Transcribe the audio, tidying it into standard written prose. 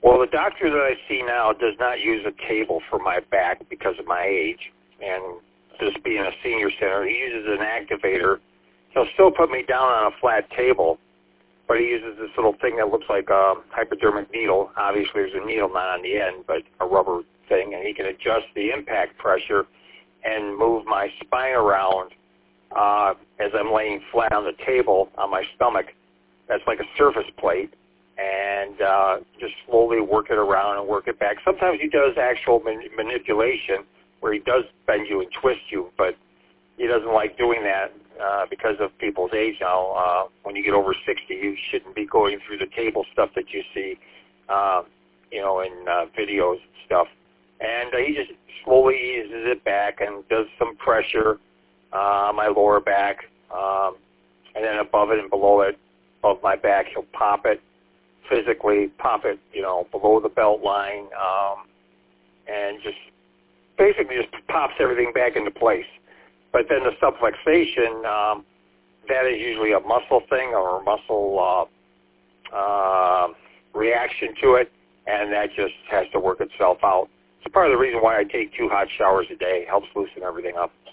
Well, the doctor that I see now does not use a table for my back because of my age, and this being a senior center, he uses an activator. He'll still put me down on a flat table, but he uses this little thing that looks like a hypodermic needle. Obviously, there's a needle not on the end, but a rubber thing, and he can adjust the impact pressure and move my spine around as I'm laying flat on the table on my stomach. That's like a surface plate, and just slowly work it around and work it back. Sometimes he does actual manipulation where he does bend you and twist you, but he doesn't like doing that because of people's age now. When you get over 60, you shouldn't be going through the table stuff that you see, in videos and stuff. And he just slowly eases it back and does some pressure on my lower back, and then above it and below it, above my back, he'll pop it, physically pop it, below the belt line, and just basically just pops everything back into place. But then the subluxation, that is usually a muscle thing or a muscle reaction to it, and that just has to work itself out. It's part of the reason why I take 2 hot showers a day. It helps loosen everything up.